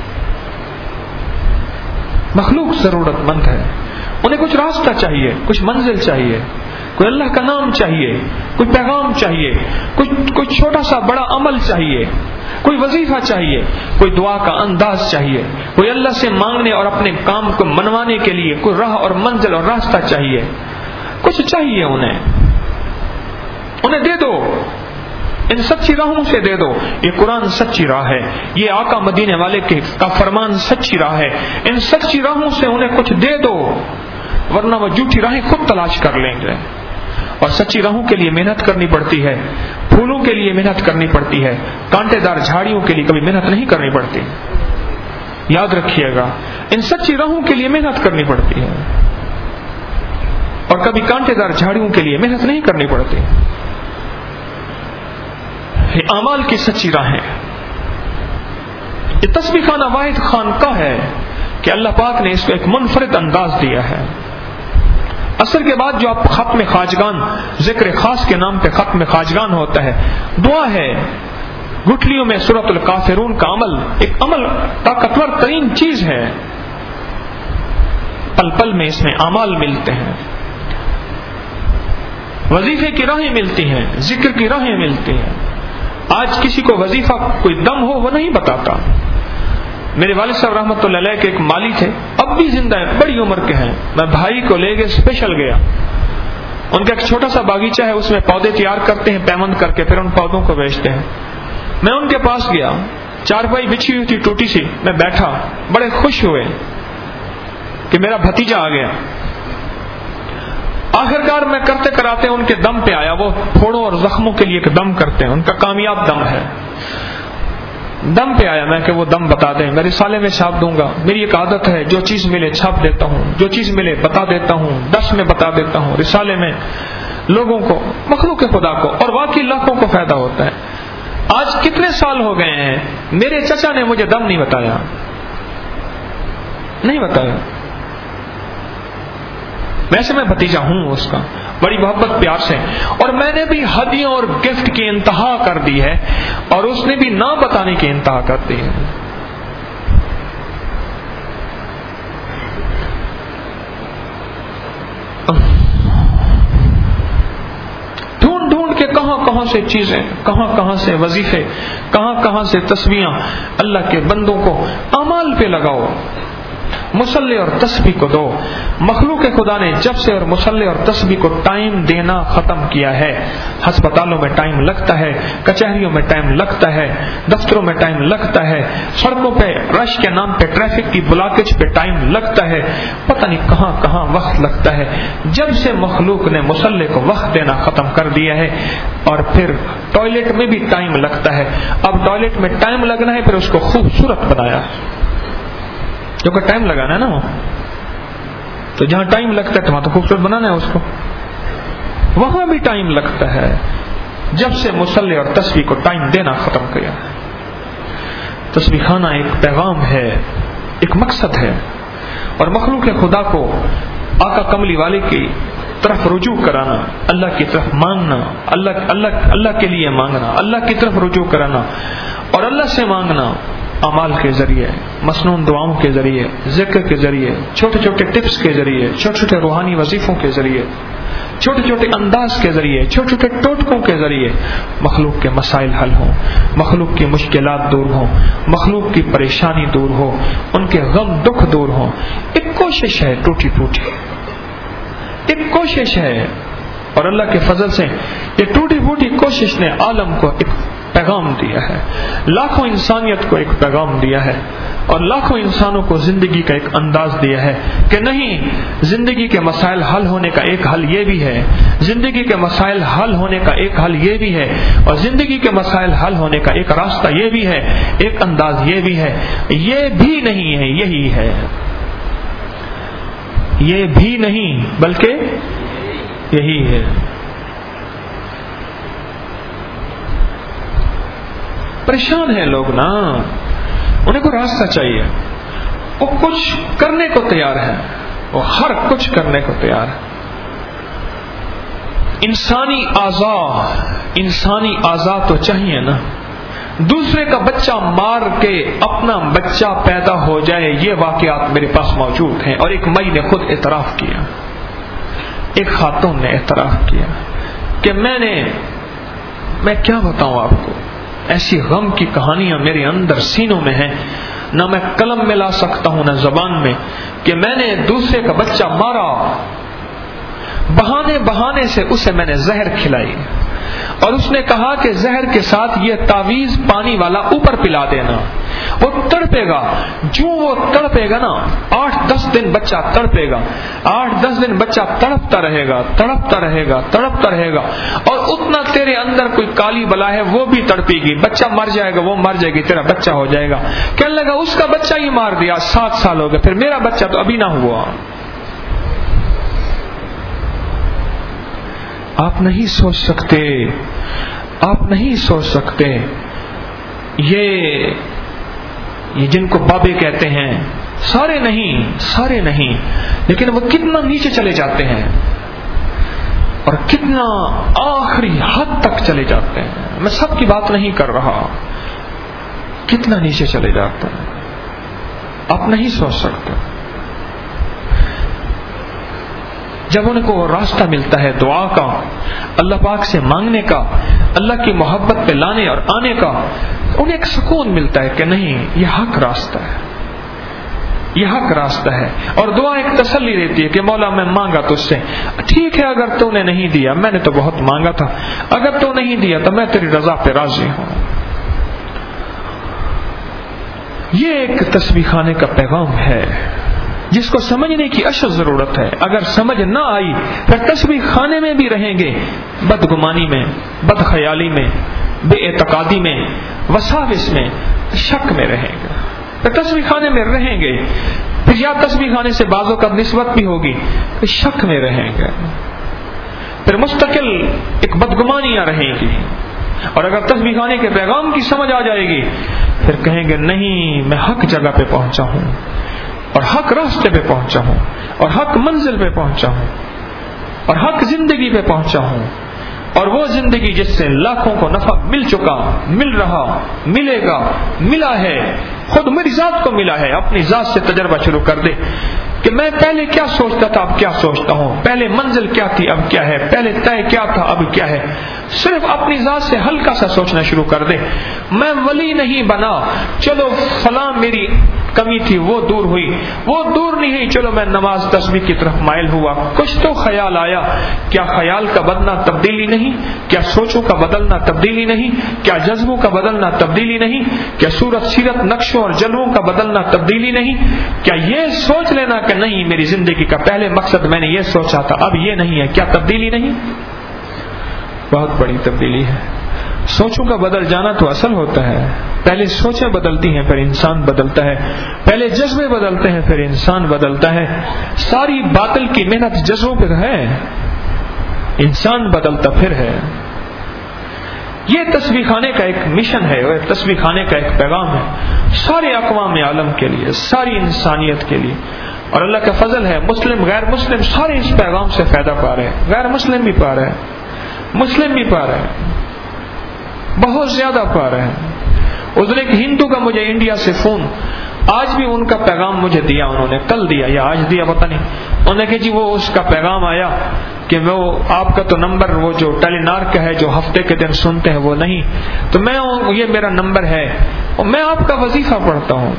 مخلوق ضرورت مند ہے، انہیں کچھ راستہ چاہیے، کچھ منزل چاہیے، کوئی اللہ کا نام چاہیے، کوئی پیغام چاہیے، کوئی کوئی چھوٹا سا بڑا عمل چاہیے، کوئی وظیفہ چاہیے، کوئی دعا کا انداز چاہیے، کوئی اللہ سے مانگنے اور اپنے کام کو منوانے کے لیے کوئی راہ اور منزل اور راستہ چاہیے، کچھ چاہیے انہیں، انہیں دے دو، ان سچی راہوں سے دے دو۔ یہ قرآن سچی راہ ہے، یہ آقا مدینے والے کے کا فرمان سچی راہ ہے، ان سچی راہوں سے انہیں کچھ دے دو، ورنہ وہ جھوٹی راہیں خود تلاش کر لیں گے۔ اور سچی راہوں کے لیے محنت کرنی پڑتی ہے، پھولوں کے لیے محنت کرنی پڑتی ہے، کانٹے دار جھاڑیوں کے لیے کبھی محنت نہیں کرنی پڑتی، یاد رکھیے گا، ان سچی راہوں کے لیے محنت کرنی پڑتی ہے، اور کبھی کانٹے دار جھاڑیوں کے لیے محنت نہیں کرنی پڑتی۔ یہ اعمال کی سچی راہیں، یہ تسبیح خانہ واحد خانقاہ ہے کہ اللہ پاک نے اس کو ایک منفرد انداز دیا ہے. عصر کے بعد جو آپ ختم خواجگان، ذکر خاص کے نام پہ ختم خواجگان ہوتا ہے، دعا ہے. گٹھلیوں میں سورۃ الکافرون کا عمل ایک عمل طاقتور ترین چیز ہے. پل پل میں اس میں اعمال ملتے ہیں، وظیفے کی راہیں ملتی ہیں، ذکر کی راہیں ملتی ہیں. آج کسی کو وظیفہ کوئی دم ہو وہ نہیں بتاتا. میرے والد صاحب رحمۃ اللہ علیہ کے ایک مالی تھے، اب بھی زندہ ہیں، بڑی عمر کے ہیں. میں بھائی کو لے کے اسپیشل گیا. ان کا ایک چھوٹا سا باغیچہ ہے، اس میں پودے تیار کرتے ہیں پیمند کر کے، پھر ان پودوں کو بیچتے ہیں. میں ان کے پاس گیا، چارپائی بچھی ہوئی تھی ٹوٹی سی، میں بیٹھا. بڑے خوش ہوئے کہ میرا بھتیجا آ گیا. آخرکار میں کرتے کراتے ان کے دم پہ آیا. وہ پھوڑوں اور زخموں کے لیے ایک دم کرتے ہیں، ان کا کامیاب دم ہے. دم پہ آیا میں کہ وہ دم بتا دیں. میں رسالے میں چھاپ دوں گا. میری ایک عادت ہے، جو چیز ملے چھاپ دیتا ہوں، جو چیز ملے بتا دیتا ہوں، دس میں بتا دیتا ہوں، رسالے میں لوگوں کو، مخلوق خدا کو، اور واقعی لاکھوں کو فائدہ ہوتا ہے. آج کتنے سال ہو گئے ہیں میرے چچا نے مجھے دم نہیں بتایا، نہیں بتایا. ویسے میں بھتیجا ہوں اس کا، بڑی محبت پیار سے، اور میں نے بھی ہدیوں اور گفٹ کی انتہا کر دی ہے، اور اس نے بھی نہ بتانے کی انتہا کر دی ہے. ڈھونڈ ڈھونڈ کے کہاں کہاں سے چیزیں، کہاں کہاں سے وظیفے، کہاں کہاں سے تسبیحاں اللہ کے بندوں کو اعمال پہ لگاؤ. مصلی اور تسبیح کو دو. مخلوق خدا نے جب سے اور مصلی اور تسبیح کو ٹائم دینا ختم کیا ہے، ہسپتالوں میں ٹائم لگتا ہے، کچہریوں میں ٹائم لگتا ہے، دفتروں میں ٹائم لگتا ہے، سڑکوں پہ رش کے نام پہ ٹریفک کی بلاکج پہ ٹائم لگتا ہے، پتہ نہیں کہاں کہاں وقت لگتا ہے. جب سے مخلوق نے مصلی کو وقت دینا ختم کر دیا ہے، اور پھر ٹوائلٹ میں بھی ٹائم لگتا ہے. اب ٹوائلٹ میں ٹائم لگنا ہے، پھر اس کو خوبصورت بنایا، جو کہ ٹائم لگانا ہے نا. وہ تو جہاں ٹائم لگتا ہے وہاں تو خوبصورت بنانا ہے اس کو، وہاں بھی ٹائم لگتا ہے. جب سے مصلی اور تسبیح کو ٹائم دینا ختم کیا. تسبیح خانہ ایک پیغام ہے، ایک مقصد ہے، اور مخلوق خدا کو آقا کملی والے کی طرف رجوع کرانا، اللہ کی طرف مانگنا، اللہ اللہ اللہ کے لیے مانگنا، اللہ کی طرف رجوع کرانا، اور اللہ سے مانگنا اعمال کے ذریعے، مسنون دعاؤں کے ذریعے، ذکر کے ذریعے، چھوٹے چھوٹے ٹپس کے ذریعے، چھوٹے چھوٹے روحانی وظیفوں کے ذریعے، چھوٹے چھوٹے انداز کے ذریعے، چھوٹے چھوٹے ٹوٹکوں کے ذریعے مخلوق کے مسائل حل ہوں، مخلوق کی مشکلات دور ہوں، مخلوق کی پریشانی دور ہو، ان کے غم دکھ دور ہوں. ایک کوشش ہے ٹوٹی پھوٹی، ایک کوشش ہے، اور اللہ کے فضل سے یہ ٹوٹی پھوٹی کوشش نے عالم کو ایک پیغام دیا ہے، لاکھوں انسانیت کو ایک پیغام دیا ہے، اور لاکھوں انسانوں کو زندگی کا ایک انداز دیا ہے کہ نہیں، زندگی کے مسائل حل ہونے کا ایک حل یہ بھی ہے، زندگی کے مسائل حل ہونے کا ایک حل یہ بھی ہے، اور زندگی کے مسائل حل ہونے کا ایک راستہ یہ بھی ہے، ایک انداز یہ بھی ہے. یہ بھی نہیں ہے، یہی ہے. یہ بھی نہیں بلکہ یہی ہے. پریشان ہیں لوگ نا، انہیں کو راستہ چاہیے. وہ کچھ کرنے کو تیار ہے، وہ ہر کچھ کرنے کو تیار ہے. انسانی اعضاء، انسانی اعضاء تو چاہیے نا. دوسرے کا بچہ مار کے اپنا بچہ پیدا ہو جائے، یہ واقعات میرے پاس موجود ہیں. اور ایک مئی نے خود اعتراف کیا، ایک خاتون نے اعتراف کیا کہ میں نے میں کیا بتاؤں آپ کو، ایسی غم کی کہانیاں میرے اندر سینوں میں ہیں، نہ میں قلم میں لا سکتا ہوں نہ زبان میں، کہ میں نے دوسرے کا بچہ مارا، بہانے بہانے سے اسے میں نے زہر کھلائی، اور اس نے کہا کہ زہر کے ساتھ یہ تعویذ پانی والا اوپر پلا دینا. وہ تڑپے گا، جو وہ تڑپے گا نا، آٹھ دس دن بچہ تڑپے گا، آٹھ دس دن بچہ تڑپتا رہے گا، تڑپتا رہے گا، تڑپتا رہے گا، اور اتنا تیرے اندر کوئی کالی بلا ہے وہ بھی تڑپے گی. بچہ مر جائے گا، وہ مر جائے گی، تیرا بچہ ہو جائے گا. کہنے لگا اس کا بچہ ہی مار دیا، سات سال ہو گئے، پھر میرا بچہ تو ابھی نہ ہوا. آپ نہیں سوچ سکتے، آپ نہیں سوچ سکتے. یہ یہ جن کو بابے کہتے ہیں، سارے نہیں سارے نہیں، لیکن وہ کتنا نیچے چلے جاتے ہیں اور کتنا آخری حد تک چلے جاتے ہیں. میں سب کی بات نہیں کر رہا، کتنا نیچے چلے جاتے ہیں آپ نہیں سوچ سکتے. جب ان کو راستہ ملتا ہے دعا کا، اللہ پاک سے مانگنے کا، اللہ کی محبت پہ لانے اور آنے کا، انہیں ایک سکون ملتا ہے کہ نہیں یہ حق راستہ ہے، یہ حق راستہ ہے. اور دعا ایک تسلی دیتی ہے کہ مولا میں مانگا تجھ سے، ٹھیک ہے اگر تو نے نہیں دیا، میں نے تو بہت مانگا تھا، اگر تو نہیں دیا تو میں تیری رضا پہ راضی ہوں. یہ ایک تسبیح خانے کا پیغام ہے جس کو سمجھنے کی اشد ضرورت ہے. اگر سمجھ نہ آئی پھر تسبیح خانے میں بھی رہیں گے بدگمانی میں، بد خیالی میں، بے اعتقادی میں، وساوس میں، شک میں رہیں گے. پھر تسبیح خانے میں رہیں گے، پھر یا تسبیح خانے سے بعضوں کا نسبت بھی ہوگی، پھر شک میں رہیں گے، پھر مستقل ایک بدگمانیاں رہیں گی. اور اگر تسبیح خانے کے پیغام کی سمجھ آ جائے گی پھر کہیں گے نہیں میں حق جگہ پہ پہنچا ہوں اور حق راستے پہ پہنچا ہوں اور حق منزل پہ پہنچا ہوں اور حق زندگی پہ پہنچا ہوں، اور وہ زندگی جس سے لاکھوں کو نفع مل چکا، مل رہا، ملے گا، ملا ہے، خود میری ذات کو ملا ہے. اپنی ذات سے تجربہ شروع کر دے کہ میں پہلے کیا سوچتا تھا اب کیا سوچتا ہوں، پہلے منزل کیا تھی اب کیا ہے، پہلے طے کیا تھا اب کیا ہے. صرف اپنی ذات سے ہلکا سا سوچنا شروع کر دے. میں ولی نہیں بنا، چلو فلاں میری کمی تھی وہ دور ہوئی، وہ دور نہیں ہوئی، چلو میں نماز تسبیح کی طرف مائل ہوا. کچھ تو خیال آیا، کیا خیال کا بدلنا تبدیلی نہیں؟ کیا سوچوں کا بدلنا تبدیلی نہیں؟ کیا جذبوں کا بدلنا تبدیلی نہیں؟ کیا صورت سیرت نقشوں اور جلووں کا بدلنا تبدیلی نہیں؟ کیا یہ سوچ لینا کہ نہیں میری زندگی کا پہلے مقصد میں نے یہ سوچا تھا اب یہ نہیں ہے، کیا تبدیلی نہیں؟ بہت بڑی تبدیلی ہے. سوچوں کا بدل جانا تو اصل ہوتا ہے. پہلے سوچیں بدلتی ہیں پھر انسان بدلتا ہے، پہلے جذبے بدلتے ہیں پھر انسان بدلتا ہے. ساری باطل کی محنت جذبوں پہ ہے، انسان بدلتا پھر ہے. یہ تسبیح خانے کا ایک مشن ہے اور تسبیح خانے کا ایک پیغام ہے سارے اقوام عالم کے لیے، ساری انسانیت کے لیے. اور اللہ کا فضل ہے مسلم غیر مسلم سارے اس پیغام سے فائدہ پا رہے ہیں. غیر مسلم بھی پا رہے ہیں، مسلم بھی پا رہے ہیں، بہت زیادہ پا رہے ہیں. اس دن ایک ہندو کا مجھے انڈیا سے فون، آج بھی ان کا پیغام مجھے دیا، انہوں نے کل دیا یا آج دیا پتہ نہیں. انہوں نے کہا جی وہ اس کا پیغام آیا کہ وہ آپ کا تو نمبر وہ جو ٹیلی نار کا ہے جو ہفتے کے دن سنتے ہیں وہ نہیں، تو میں یہ میرا نمبر ہے اور میں آپ کا وظیفہ پڑھتا ہوں.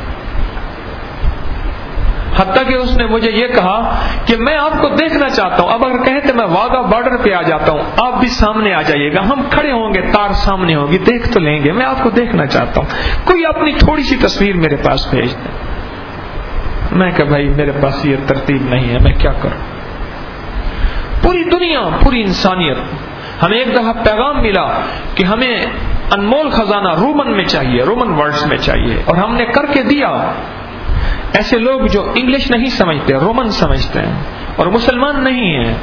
حتیٰ کہ اس نے مجھے یہ کہا کہ میں آپ کو دیکھنا چاہتا ہوں، اب اگر کہتے میں واگا بارڈر پہ آ جاتا ہوں آپ بھی سامنے آ جائیے گا، ہم کھڑے ہوں گے، تار سامنے ہوگی، دیکھ تو لیں گے، میں آپ کو دیکھنا چاہتا ہوں، کوئی اپنی تھوڑی سی تصویر میرے پاس بھیج دیں. میں کہ بھائی میرے پاس یہ ترتیب نہیں ہے، میں کیا کروں. پوری دنیا، پوری انسانیت، ہمیں ایک دفعہ پیغام ملا کہ ہمیں انمول خزانہ رومن میں چاہیے، رومن ورڈز میں چاہیے، اور ہم نے کر کے دیا. ایسے لوگ جو انگلش نہیں سمجھتے رومن سمجھتے ہیں اور مسلمان نہیں ہیں.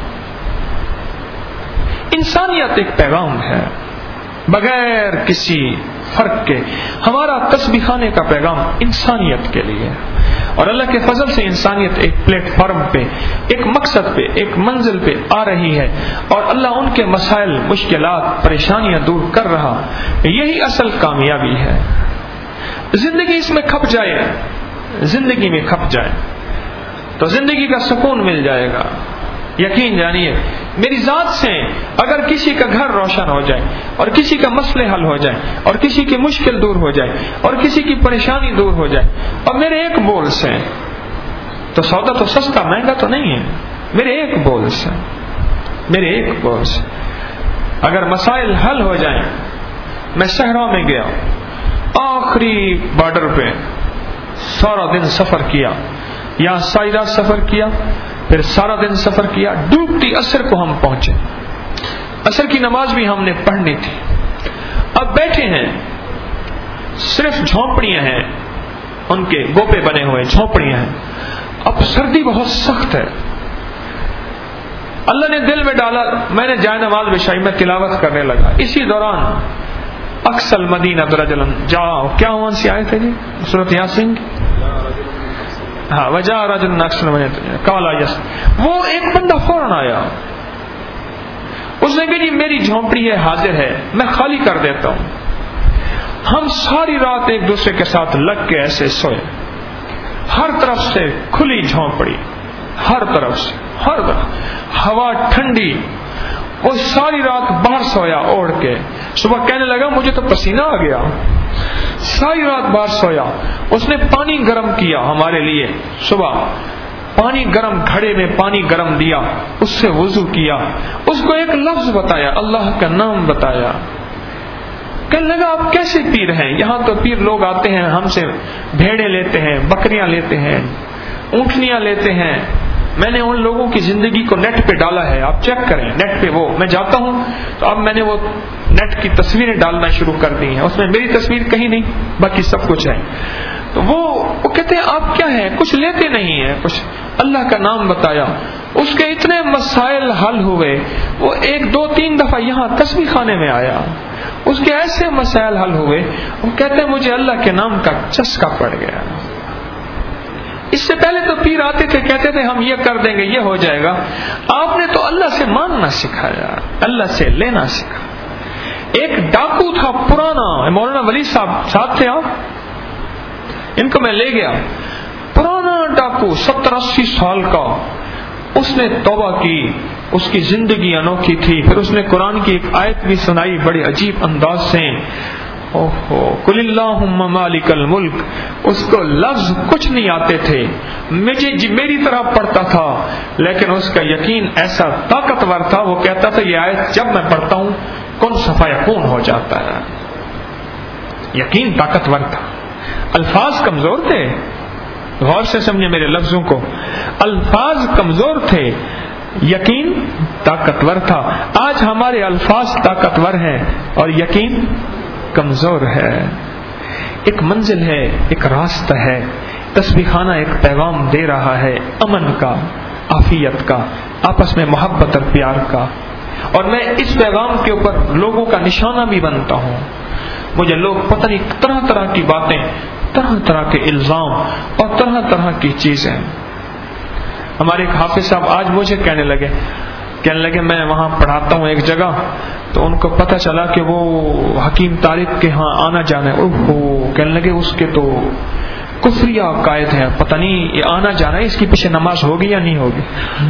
انسانیت ایک پیغام ہے بغیر کسی فرق کے. ہمارا تسبیح خانے کا پیغام انسانیت کے لیے، اور اللہ کے فضل سے انسانیت ایک پلیٹ فارم پہ، ایک مقصد پہ، ایک منزل پہ آ رہی ہے، اور اللہ ان کے مسائل، مشکلات، پریشانیاں دور کر رہا. یہی اصل کامیابی ہے. زندگی اس میں کھپ جائے، زندگی میں کھپ جائے تو زندگی کا سکون مل جائے گا. یقین جانیے میری ذات سے اگر کسی کا گھر روشن ہو جائے اور کسی کا مسئلے حل ہو جائے اور کسی کی مشکل دور ہو جائے اور کسی کی پریشانی دور ہو جائے اور میرے ایک بول سے، تو سودا تو سستا مہنگا تو نہیں ہے، میرے ایک بول سے، میرے ایک بول سے اگر مسائل حل ہو جائیں. میں صحرا میں گیا، آخری بارڈر پہ سارا دن سفر کیا، یہاں ساری رات سفر کیا، پھر سارا دن سفر کیا، ڈوبتی عصر کو ہم پہنچے. عصر کی نماز بھی ہم نے پڑھنی تھی. اب بیٹھے ہیں، صرف جھونپڑیاں ہیں، ان کے گوپے بنے ہوئے جھونپڑیاں ہیں. اب سردی بہت سخت ہے. اللہ نے دل میں ڈالا، میں نے جائے نماز بچھائی، میں تلاوت کرنے لگا. اسی دوران اکسل مدینہ برجلن جاؤ، کیا وہاں سے آئے تھے جی سورۃ یاسین کی؟ ہاں وجاء رجل اکسل مدینہ قال یس، وہ ایک بندہ فوراً آیا، اس نے کہا جی میری جھونپڑی ہے حاضر ہے، میں خالی کر دیتا ہوں۔ ہم ساری رات ایک دوسرے کے ساتھ لگ کے ایسے سوئے، ہر طرف سے کھلی جھونپڑی، ہر طرف سے ہر طرف ہوا ٹھنڈی، وہ ساری رات باہر سویا اوڑھ کے، صبح کہنے لگا مجھے تو پسینہ آ گیا، ساری رات باہر سویا۔ اس نے پانی گرم کیا ہمارے لیے، صبح پانی گرم گھڑے میں پانی گرم دیا، اس سے وضو کیا، اس کو ایک لفظ بتایا، اللہ کا نام بتایا۔ کہنے لگا آپ کیسے پیر ہیں؟ یہاں تو پیر لوگ آتے ہیں ہم سے بھیڑیں لیتے ہیں، بکریاں لیتے ہیں، اونٹنیاں لیتے ہیں، میں نے ان لوگوں کی زندگی کو نیٹ پہ ڈالا ہے، آپ چیک کریں نیٹ پہ، وہ میں جاتا ہوں تو اب میں نے وہ نیٹ کی تصویریں ڈالنا شروع کر دی ہیں، اس میں میری تصویر کہیں نہیں، باقی سب کچھ ہے۔ تو وہ وہ کہتے ہیں آپ کیا ہیں؟ کچھ لیتے نہیں ہیں، کچھ اللہ کا نام بتایا، اس کے اتنے مسائل حل ہوئے، وہ ایک دو تین دفعہ یہاں تسبیح خانے میں آیا، اس کے ایسے مسائل حل ہوئے، وہ کہتے ہیں مجھے اللہ کے نام کا چسکا پڑ گیا۔ اس سے پہلے تو پیر آتے تھے کہتے تھے ہم یہ کر دیں گے، یہ ہو جائے گا، آپ نے تو اللہ سے مانگنا سکھایا، اللہ سے لینا سکھا۔ ایک ڈاکو تھا پرانا، مولانا ولی صاحب ساتھ تھے آپ، ان کو میں لے گیا، پرانا ڈاکو ستر اسی سال کا، اس نے توبہ کی، اس کی زندگی انوکھی تھی، پھر اس نے قرآن کی ایک آیت بھی سنائی بڑے عجیب انداز سے، اوہو قل اللہم مالک الملک، اس کو لفظ کچھ نہیں آتے تھے، مجھے میری طرح پڑھتا تھا، لیکن اس کا یقین ایسا طاقتور تھا، وہ کہتا تھا یہ آیت جب میں پڑھتا ہوں کون صفا یکون ہو جاتا ہے، یقین طاقتور تھا، الفاظ کمزور تھے، غور سے سمجھے میرے لفظوں کو، الفاظ کمزور تھے، یقین طاقتور تھا۔ آج ہمارے الفاظ طاقتور ہیں اور یقین کمزور ہے۔ ایک منزل ہے، ایک راستہ ہے، تسبیح خانہ ایک پیغام دے رہا ہے، امن کا، عافیت کا، آپس میں محبت اور پیار کا، اور میں اس پیغام کے اوپر لوگوں کا نشانہ بھی بنتا ہوں۔ مجھے لوگ پتہ نہیں طرح طرح کی باتیں، طرح طرح کے الزام اور طرح طرح کی چیزیں، ہمارے ایک حافظ صاحب آج مجھے کہنے لگے کہنے لگے میں وہاں پڑھاتا ہوں ایک جگہ، تو ان کو پتہ چلا کہ وہ حکیم طارق کے ہاں آنا جانا ہے، اوہ کہنے لگے اس کے تو کفریہ عقائد ہیں، پتہ نہیں یہ آنا جانا ہے، اس کی پیچھے نماز ہوگی یا نہیں ہوگی۔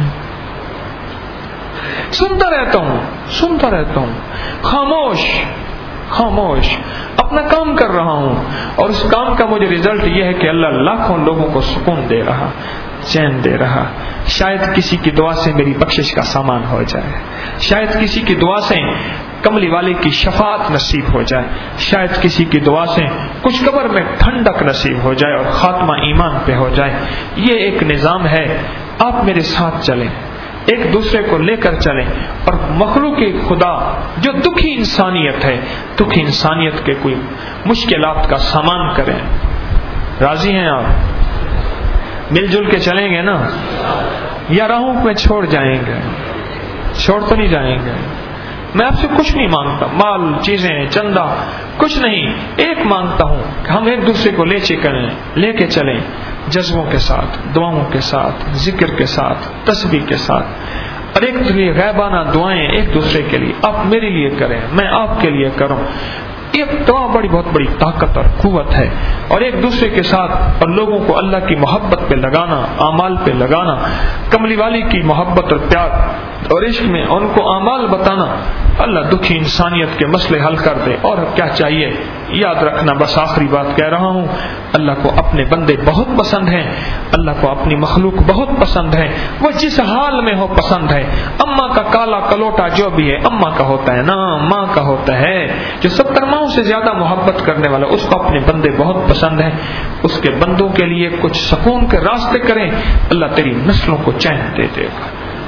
سنتا رہتا ہوں سنتا رہتا ہوں خاموش خاموش اپنا کام کر رہا ہوں، اور اس کام کا مجھے رزلٹ یہ ہے کہ اللہ لاکھوں لوگوں کو سکون دے رہا، چین دے رہا۔ شاید کسی کی دعا سے میری بخشش کا سامان ہو جائے، شاید کسی کی دعا سے کملی والے کی شفاعت نصیب ہو جائے، شاید کسی کی دعا سے کچھ قبر میں ٹھنڈک نصیب ہو جائے اور خاتمہ ایمان پہ ہو جائے۔ یہ ایک نظام ہے، آپ میرے ساتھ چلیں، ایک دوسرے کو لے کر چلیں، اور مخلوق خدا جو دکھی انسانیت ہے، دکھی انسانیت کے کوئی مشکلات کا سامان کریں۔ راضی ہیں آپ؟ مل جل کے چلیں گے نا، یا راہوں میں چھوڑ جائیں گے؟ چھوڑ تو نہیں جائیں گے۔ میں آپ سے کچھ نہیں مانگتا، مال چیزیں چندہ کچھ نہیں، ایک مانگتا ہوں کہ ہم ایک دوسرے کو لے چلیں، لے کے چلیں، جذبوں کے ساتھ، دعاؤں کے ساتھ، ذکر کے ساتھ، تسبیح کے ساتھ، اور ایک دوسرے غیبانہ دعائیں ایک دوسرے کے لیے، آپ میرے لیے کریں، میں آپ کے لیے کروں۔ یہ دعا بڑی بہت بڑی طاقت اور قوت ہے، اور ایک دوسرے کے ساتھ اور لوگوں کو اللہ کی محبت پہ لگانا، اعمال پہ لگانا، کملی والی کی محبت اور پیار اور عشق میں ان کو اعمال بتانا، اللہ دکھی انسانیت کے مسئلے حل کر دے۔ اور کیا چاہیے یاد رکھنا، بس آخری بات کہہ رہا ہوں، اللہ کو اپنے بندے بہت پسند ہیں، اللہ کو اپنی مخلوق بہت پسند ہے، وہ جس حال میں ہو پسند ہے۔ اماں کا کالا کلوٹا جو بھی ہے اماں کا ہوتا ہے نا، ماں کا ہوتا ہے۔ جو ستر ماؤں سے زیادہ محبت کرنے والا، اس کو اپنے بندے بہت پسند ہیں، اس کے بندوں کے لیے کچھ سکون کے راستے کریں، اللہ تیری نسلوں کو چین دے دے گا۔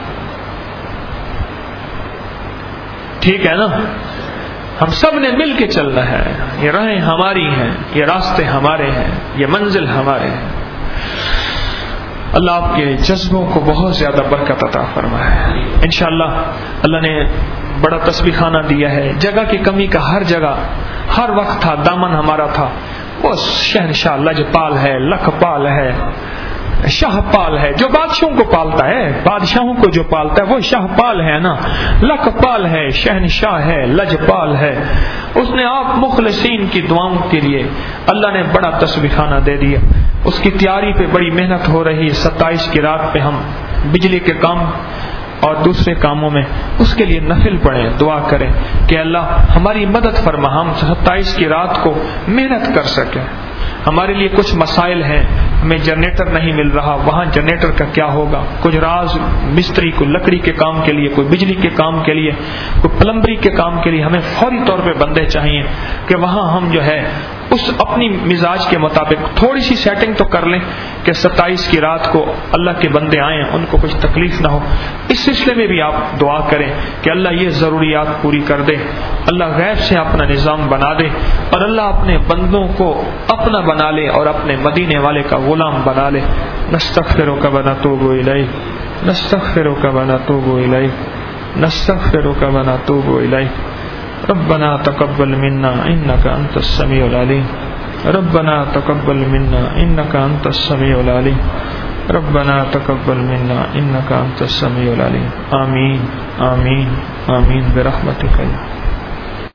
ٹھیک ہے نا؟ ہم سب نے مل کے چلنا ہے، یہ راہیں ہماری ہیں، یہ راستے ہمارے ہیں، یہ منزل ہمارے ہیں۔ اللہ آپ کے جذبوں کو بہت زیادہ برکت عطا فرمائے۔ انشاءاللہ اللہ نے بڑا تسبیح خانہ دیا ہے. جگہ کی کمی کا ہر جگہ ہر وقت تھا، دامن ہمارا تھا. وہ شہنشاہ لجپال ہے، لکھ پال ہے، شاہ پال ہے، جو بادشاہوں کو پالتا ہے، بادشاہوں کو جو پالتا ہے وہ شاہ پال ہے نا، لکھ پال ہے، شہنشاہ ہے، لجپال ہے. اس نے آپ مخلصین کی دعاؤں کے لیے اللہ نے بڑا تسبیح خانہ دے دیا. اس کی تیاری پہ بڑی محنت ہو رہی. ستائیس کی رات پہ ہم بجلی کے کام اور دوسرے کاموں میں اس کے لیے نفل پڑھیں، دعا کریں کہ اللہ ہماری مدد فرما، ہم ستائیس کی رات کو محنت کر سکیں. ہمارے لیے کچھ مسائل ہیں، ہمیں جنریٹر نہیں مل رہا، وہاں جنریٹر کا کیا ہوگا. کچھ راز مستری کو لکڑی کے کام کے لیے، کوئی بجلی کے کام کے لیے، کوئی پلمبری کے کام کے لیے ہمیں فوری طور پہ بندے چاہیے کہ وہاں ہم جو ہے اس اپنی مزاج کے مطابق تھوڑی سی سیٹنگ تو کر لیں کہ ستائیس کی رات کو اللہ کے بندے آئیں، ان کو کچھ تکلیف نہ ہو. اس سلسلے میں بھی آپ دعا کریں کہ اللہ یہ ضروریات پوری کر دے، اللہ غیب سے اپنا نظام بنا دے، اور اللہ اپنے بندوں کو اپنا بنا لے اور اپنے مدینے والے کا غلام بنا لے. نستغفرک و نتوب الیک، نستغفرک و نتوب الیک، نستغفرک و نتوب الیک. ربنا تقبل منا انك انت السميع العليم، ربنا تقبل منا انك انت السميع العليم، ربنا تقبل منا انك انت السميع العليم. آمين آمين آمين برحمتك.